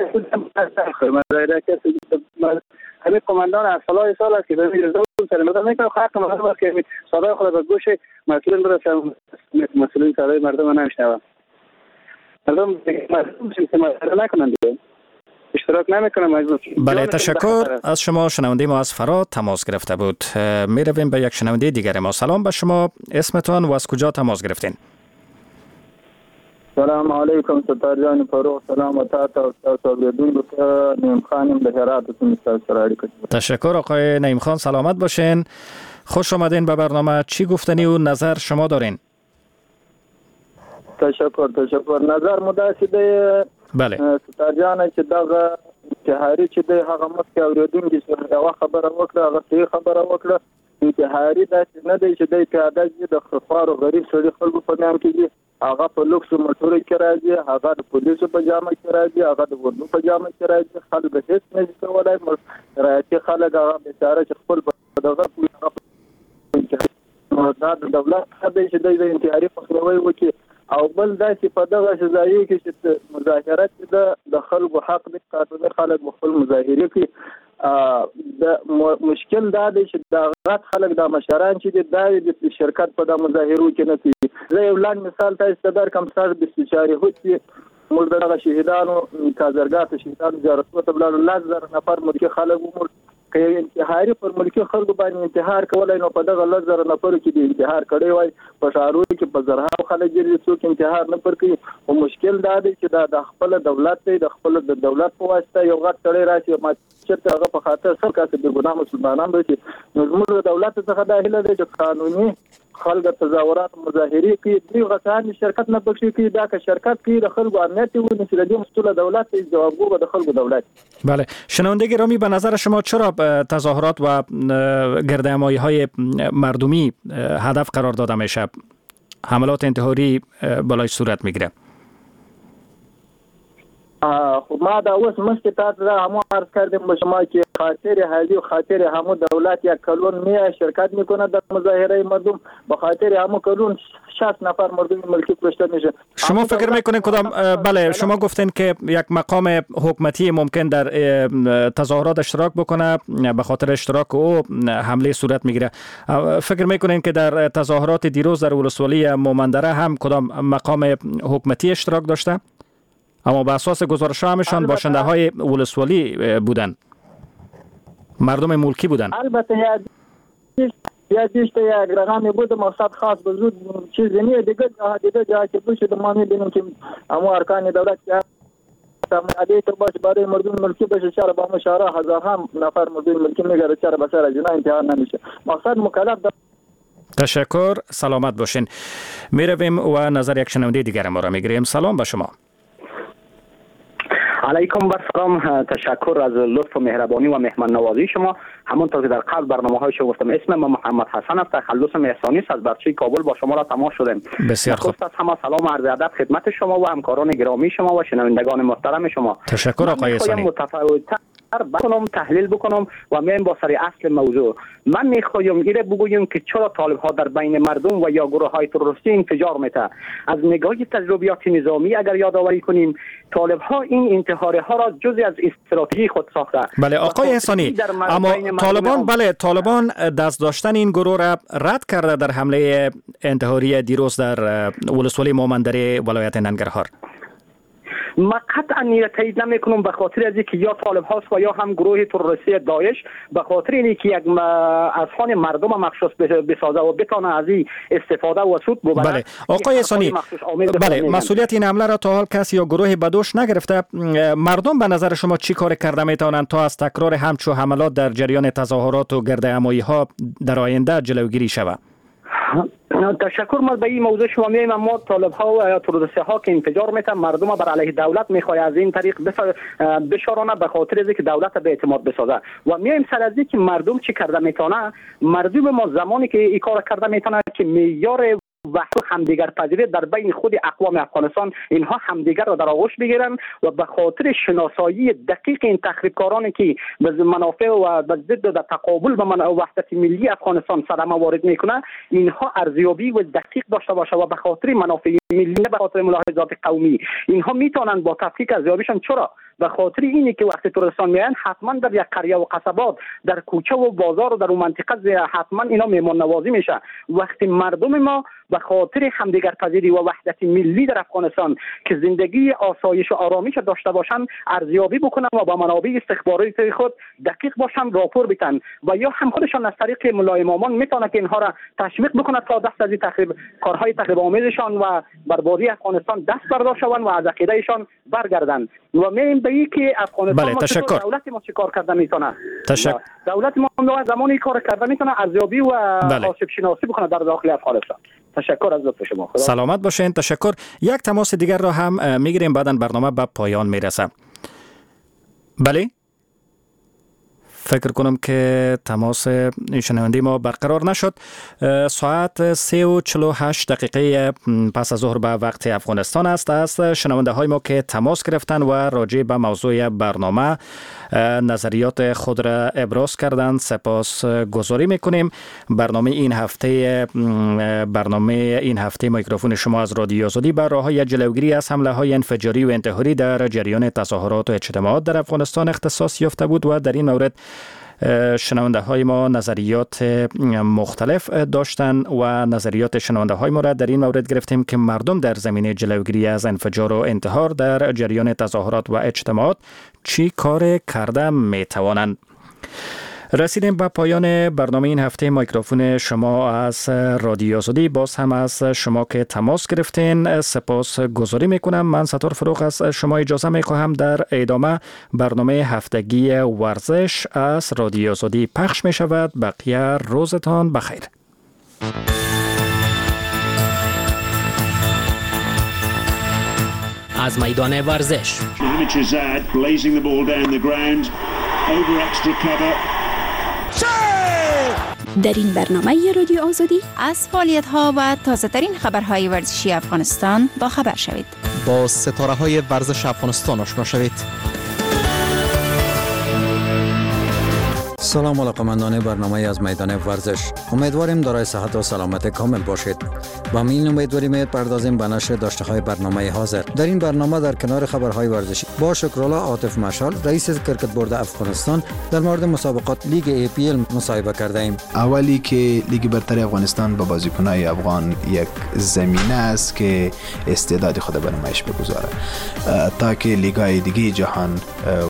کسی همین قماندان اصلاح سال است که به میرزا سر مردم میکنه، حق مردم است که صدای خود به گوش مسئولین برسه، مسئولین صدای مردم نمیشنوه. مردم نکنن دیگه، اشتراک نمیکنه مجبور. بله، تشکر از شما. شنونده ما از فراد تماس گرفته بود. می رویم به یک شنونده دیگر ما. سلام به شما، اسمتان و از کجا تماس گرفتین؟ سلام علیکم ستار جان فاروق، سلام و تا اوریدونکو که نعیم خانم به هراتتون سراری کنید. تشکر آقای نعیم خان، سلامت باشین. خوش آمدین به برنامه. چی گفتنی و نظر شما دارین؟ تشکر نظر مداسده. بله ستار جان چې دا انتحاري چې د هغه مخکې اوریدونکي چې یوه خبره وکړه، هغه صحیح خبره وکړه. انتحاري داسې نه دی چې دی پیاده ځي د خوارو غریب سړي خلکو په نام کې ځي، هغه په لوکسو موټرو کې راځي، هغه د پولیسو په جامه کې راځي، هغه د ورنو په جامه کې راځي. خلک هېڅ نه شي کولی، رایتي خلک هغه بېچاره چې خپل په دغه دا د دولت څخه دی چې دی د انتحاري مخنیوی وکړي. او بل دا چې په دغه ځای کې چې مظاهرات د خلکو حق دي، قانوني خلک خپل مظاهره کوي. د مشکل دا دی چې د غټ خلک د مشران چې د شرکت په د مظاهرو کې نه کوي. زه یو لاندې مثال تاسو ته درکړم. سر بسیچاري هوتي موږ دغه شهیدانو کازرګات شهیدانو زیارتونو ته ولاړو، 10,000 نفر ملکي خلک ومړ. که انتحاري پر ملکي خلکو باندې انتحار کولای نو په دغه 10,000 نفرو کې د انتحار کړی وای. په ښارونو کې په زرهاو خلک ګرځي، څوک انتحار نه پر کوي. او مشکل دا دی چې دا د خپل دولت دی، د خپل د دولت په واسطه یو غټ سړی راشي ما چې هغه په خاطر سر کاسه د ګناه مسلمانان دی. نو زموږ دولت څخه دا هیله ده چې قانوني خلک تظاهرات مظاهرې کوي، دوی غټان شرکت نه بخښي کوي. دا که شرکت کوي د خلکو امنیت ونی چې د دې مسئول دولت جوابګو به د خلکو دولت. بله، شنونده گرامی، به نظر شما چرا تظاهرات و گردهمایی های مردمی هدف قرار داده میشه؟ حملات انتحاری بالای صورت میگیره. خب ما دا اوس مخکې تاسو ته هم عرض کردیم به شما که خاطر حالی و خاطر همو دولت یک کلون می شرکت میکنه در مظاهره مردم، به خاطر همو کلون 60 نفر مردم ملکی کشته میشه. شما فکر میکنین کدام؟ بله، شما گفتین که یک مقام حکومتی ممکن در تظاهرات اشتراک بکنه، به خاطر اشتراک او حمله صورت میگیره. فکر میکنین که در تظاهرات دیروز در ولسوالی مومندره هم کدام مقام حکومتی اشتراک داشته؟ اما به اساس گزارش همشان باشنده های ولسوالی بودن، مردم ملکی بودن. البته یادیش یک رقمی بود، مقصد خاص بزرگ چیزی نیه. دیگه جایی که بشه ما میبینیم که اما ارکان دولت عادی تو باش برای مردم ملکی بشه، چرا با مشاره هزارها نفر مردم ملکی میگره، چرا بسر از اینا انتحار نمیشه؟ مقصد مکلف. تشکر، سلامت باشین. میرویم و نظر یک شنونده دیگر ما را میگیریم. سلام به شما. علیکم و سلام. تشکر از لطف و مهربانی و مهمان نوازی شما. همونطور که در قبل برنامه‌های شما گفتم، اسم من محمد حسن است. تخلص احسانی است. از برچه کابل با شما را تماس شدیم. بسیار خوب. از همه سلام و عرض ادب خدمت شما و همکاران گرامی شما و شنوندگان محترم شما. تشکر آقای احسانی. بکنم تحلیل بکنم و میایم با سر اصل موضوع. من میخوایم ایره بگویم که چرا طالب ها در بین مردم و یا گروه های تروریستی انفجار میته. از نگاه تجربیات نظامی اگر یادآوری کنیم، طالب ها این انتحاره ها را جزء از استراتژی خود ساخته. بله آقای احسانی، اما طالبان دست داشتن این گروه را رد کرده در حمله انتحاری دیروز در ولسوالی مومندره ولایت ننگرهار. ما قطعا تایید نمیکنم، به خاطر از اینکه یا طالب هاست و یا هم گروه تروریستی داعش، به خاطر اینکه یک از خان مردم مخصوص بسازه و بتونه از این استفاده و سود ببره. بله آقای احسانی، بله مسئولیت این حمله را تا حال کسی یا گروه بدوش نگرفته. مردم به نظر شما چی کار کرده میتونند تا از تکرار همچو حملات در جریان تظاهرات و گردهمایی ها در آینده جلوگیری شود؟ تشکر. ما به این موضوع شما میایم. ما طالب ها و تروریست ها که انفجار میتن مردم بر علیه دولت میخواد از این طریق بشارانه، به خاطر از اینکه دولت به اعتماد بسازه. و میایم سر از اینکه مردم چی کرده میتونه. مردم ما زمانی که این کار کرده میتونه که معیار وحدت همدیگر پذیری در بین خود اقوام افغانستان اینها همدیگر را در آغوش بگیرن و به خاطر شناسایی دقیق این تخریبکارانی که به منافع و به ضد و تقابل به وحدت ملی افغانستان صدمه وارد میکنه، اینها ارزیابی و دقیق داشته باشه و به خاطر منافع ملی، به خاطر ملاحظات قومی اینها میتونن با تفکیک ارزیابیشون. چرا؟ به خاطر اینه که وقتی تورستان میان حتما در یک قریه و قصبات، در کوچه و بازار و در اون منطقه حتما اینا میمون نوازی میشه. وقتی مردم ما به خاطر همدیگر پذیری و وحدت ملی در افغانستان که زندگی آسایش و آرامش داشته باشن، ارزیابی بکنن و با منابع استخبارات خود دقیق باشن، راپور بدن و یا هم خودشان از طریق ملای امامان میتونه که اینها را تشویق بکنه تا دست از این کارهای تخریب آمیزشان و بربادی افغانستان دست بردار شوند و از عقیدهشان برگردن. و میایم به این که افغانستان بله، تشکر. دولت ما چه کار کرده میتونه. تشکر. دولت ما زمانی کار کرده میتونه ارزیابی و آسیب شناسی بکنه در داخل افغانستان. تشکر از لطف شما. سلامت باشین. تشکر. یک تماس دیگر را هم میگیریم، بعداً برنامه به پایان میرسه. بله فکر کنم که تماس شنونده ما برقرار نشد. ساعت 3:48 پس از ظهر به وقت افغانستان است. از شنونده های ما که تماس گرفتن و راجع به موضوع برنامه نظریات خود را ابراز کردند سپاس گذاری میکنیم. برنامه این هفته میکروفون شما از رادیو آزادی بر راههای جلوگیری از حمله های انفجاری و انتحاری در جریان تظاهرات و اجتماعات در افغانستان اختصاص یافته بود و در این مورد شنونده های ما نظریات مختلف داشتن و نظریات شنونده های ما را در این مورد گرفتیم که مردم در زمینه جلوگیری از انفجار و انتحار در جریان تظاهرات و اجتماعات چی کار کرده می توانند. رسیدیم به پایان برنامه این هفته میکروفون شما از رادیو آزادی. باز هم از شما که تماس گرفتین سپاس گذاری میکنم. من ستار فروغ از شما اجازه میخواهم در ادامه برنامه هفتگی ورزش از رادیو آزادی پخش میشود. بقیه روزتان بخیر. از میدان ورزش در این برنامه رادیو آزادی از فعالیت‌ها و تازه‌ترین خبرهای ورزشی افغانستان با خبر شوید. با ستاره‌های ورزش افغانستان آشنا شوید. سلام علاقمندان برنامه از میدان ورزش. امیدواریم دارای صحت و سلامت کامل باشید. با این امیدواری می‌پردازیم به نشر داشته‌های برنامه حاضر. در این برنامه در کنار خبرهای ورزشی با شکرالله عاطف مشال رئیس کرکت بورد افغانستان در مورد مسابقات لیگ APL مصاحبه کرده ایم. اولی که لیگ برتر افغانستان با بازیکن‌های افغان یک زمینه است که استعداد خود به نمایش بگذاره تا که لیگ‌های دیگه جهان